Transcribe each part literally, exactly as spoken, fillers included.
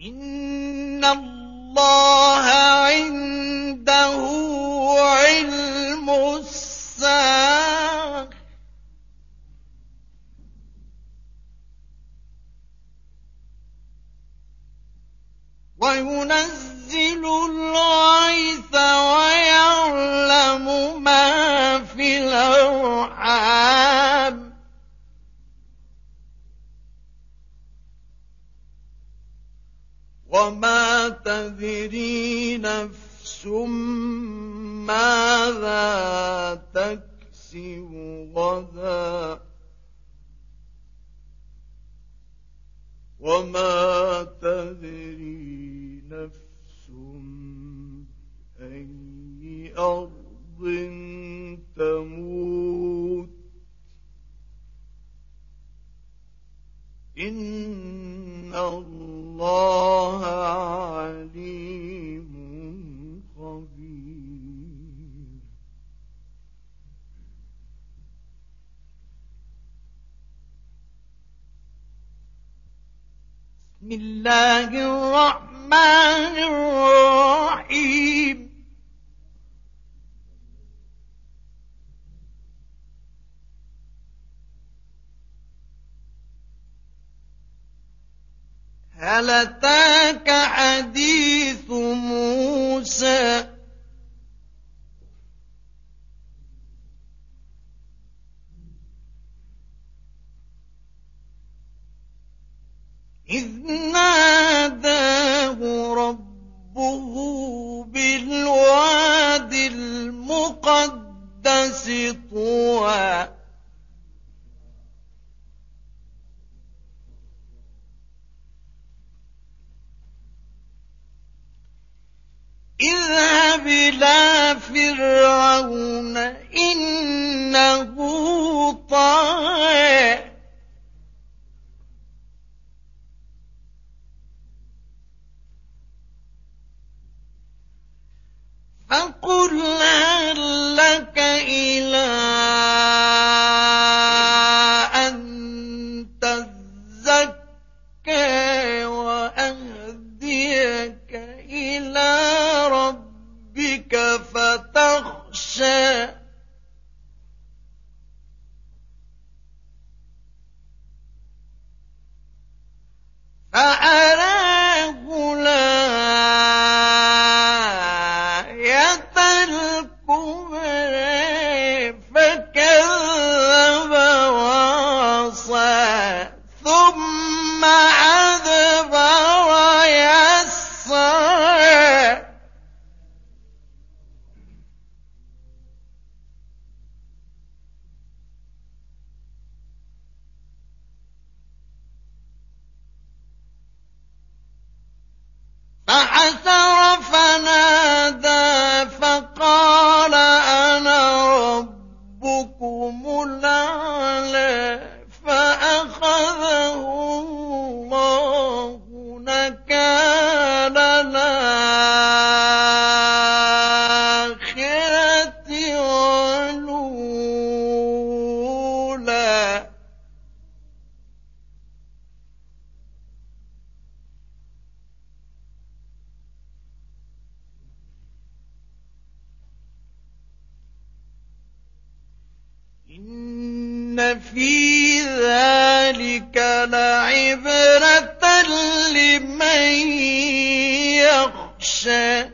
إِنَّ اللَّهَ عِندَهُ عِلْمُ السَّاعَةِ وَيُنَزِّلُ الْغَيْثَ وَيَعْلَمُ مَا فِي الْأَرْحَامِ وَمَا تَدْرِي نَفْسٌ مَّاذَا تَكْسِبُ غَدًا وَمَا تَدْرِي نَفْسٌ بِأَيِّ أَرْضٍ تَمُوتُ إِنَّ اللَّهَ عَلِيمٌ خَبِيرٌ. بسم الله الرحمن الرحيم. هل أتاك حديث موسى إذ ناداه ربه بالواد المقدس طوى اذهب إلى فرعون إنه طغى فقل هل لك إلى أن تزكى وأهديك إلى ربك فتخشى فأراه الآية الكبرى فكذب وعصى ثم أدبر يسعى فحشر فنادى فقال أنا ربكم الأعلى فأخذه الله نكال الآخرة والأولى إن في ذلك لعبرة لمن يخشى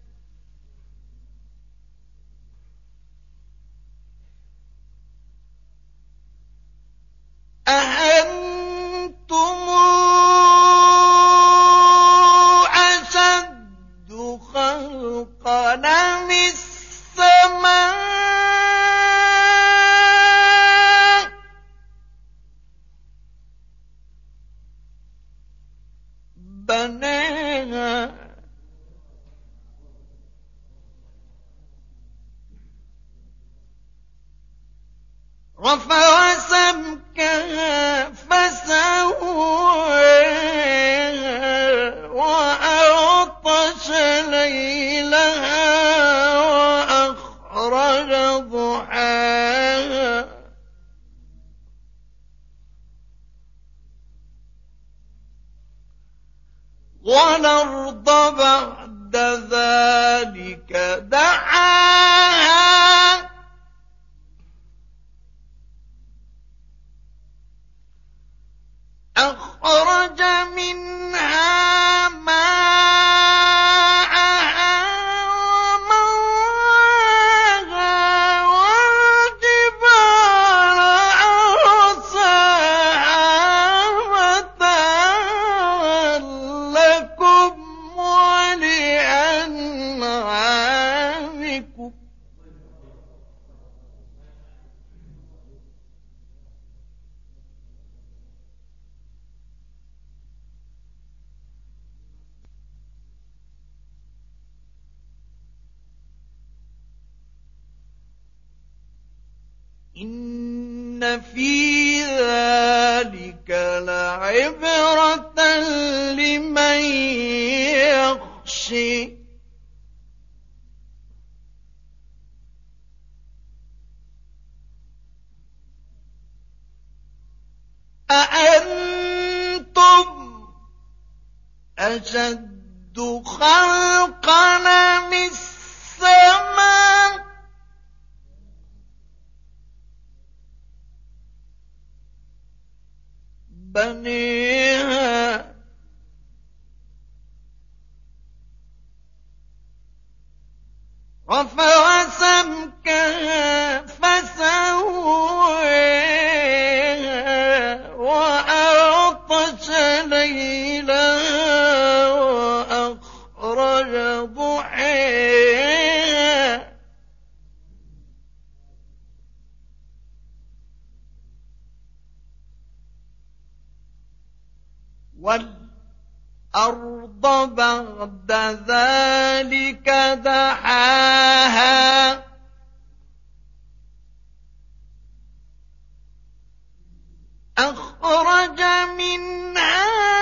أأنتم أشد خلقا أم السماء بناها رفع سمكها فسواها وأغطش ليلها وأخرج ضحاها وَالْأَرْضَ بَعْدَ ذَلِكَ دَحَاهَا أَخْرَجَ مِنْهَا مَاءَهَا وَمَرْعَاهَا وَالْجِبَالَ أَرْسَاهَا مَتَاعًا لَّكُمْ وَلِأَنْعَامِكُمْ إِنَّ فِي ذَلِكَ لَعِبْرَةً لِّمَن يَخْشَىٰ أَأَنتُمْ أَشَدُّ خَلْقًا أَمِ السَّمَاءُ بَنَاهَا رَفَعَ سَمْكَهَا فَسَوَّاهَا وَأَغْطَشَ لَيْلَهَا وَأَخْرَجَ ضُحَاهَا وَالْأَرْضَ بَعْدَ ذَلِكَ دَحَاهَا أَخْرَجَ مِنْهَا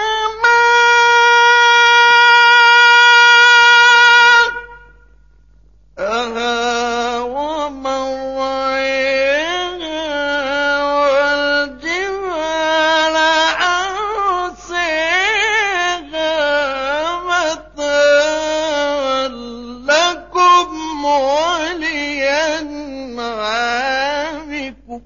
مَاءَهَا وَمَرْعَاهَا وَالْجِبَالَ أَرْسَاهَا مَتَاعًا لَّكُمْ وَلِأَنْعَامِكُمْ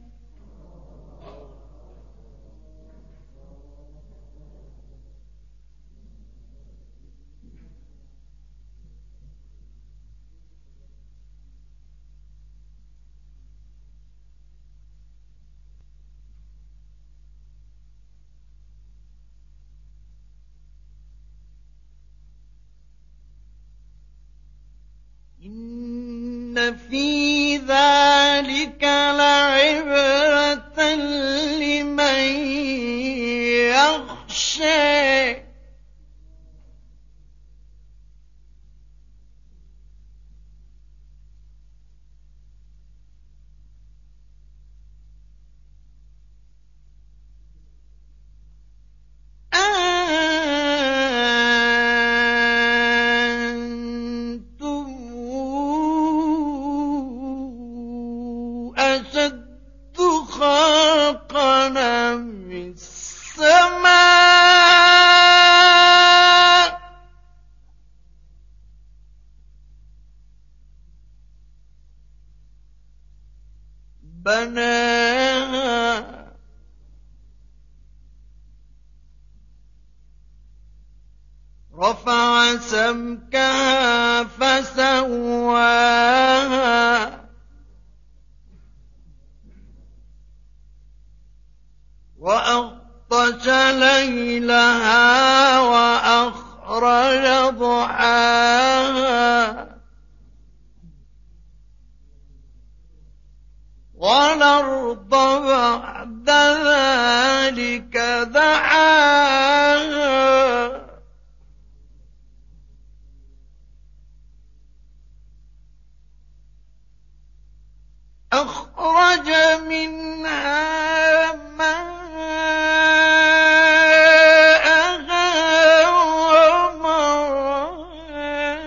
إِنَّ فِي ذَلِكَ لَعِبْرَةً لِّمَن يَخْشَىٰ أَأَنتُمْ أَشَدُّ خَلْقًا أَمِ السَّمَاءُ بَنَاهَا رَفَعَ سَمْكَهَا فَسَوَّاهَا وَأَغْطَشَ لَيْلَهَا وَأَخْرَجَ ضُحَاهَا وَالْأَرْضَ بَعْدَ ذَلِكَ دَحَاهَا أَخْرَجَ مِنْهَا مَاءَهَا وَمَرْعَاهَا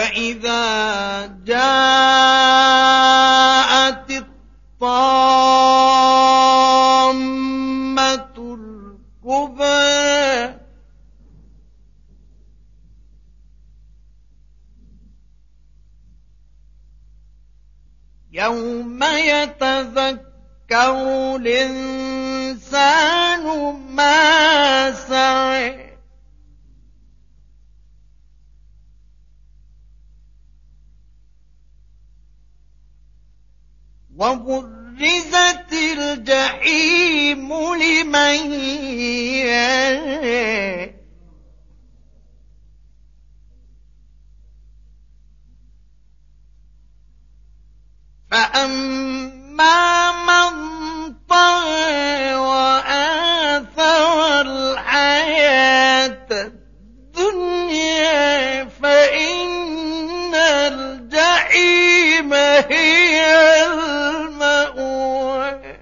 فإذا جاءت الطامة الكبرى يوم يتذكر الإنسان ما سعى وبرزت الجحيم لمن يرى فأما من طغى وآثر الحياة الدنيا فإن الجحيم هي المأوى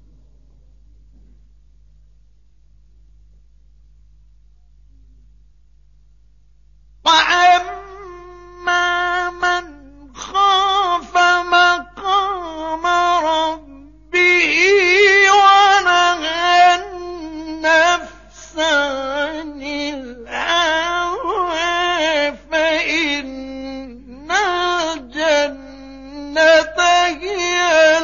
وأما من خاف مقام ربه ونهى النفس عن الهوى فإن الجنة هي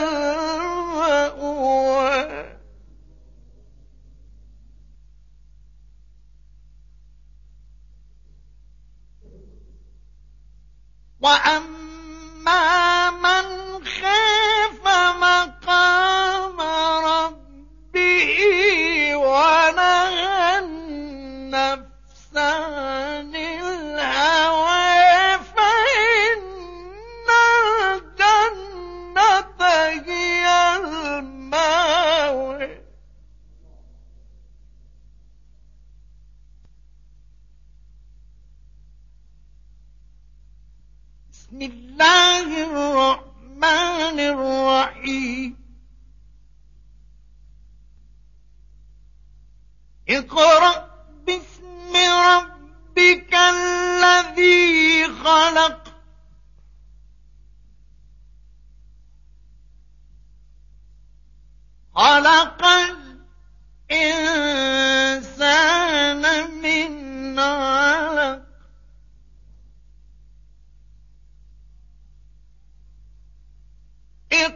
المأوى وأما من خاف مقام ربه ونهى النفس عن الهوى فإن الجنة هي المأوى بسم الله الرحمن الرحيم اقرأ باسم ربك الذي خلق خلق الإنسان من علق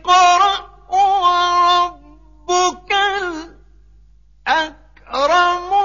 اقرأ وربك الأكرم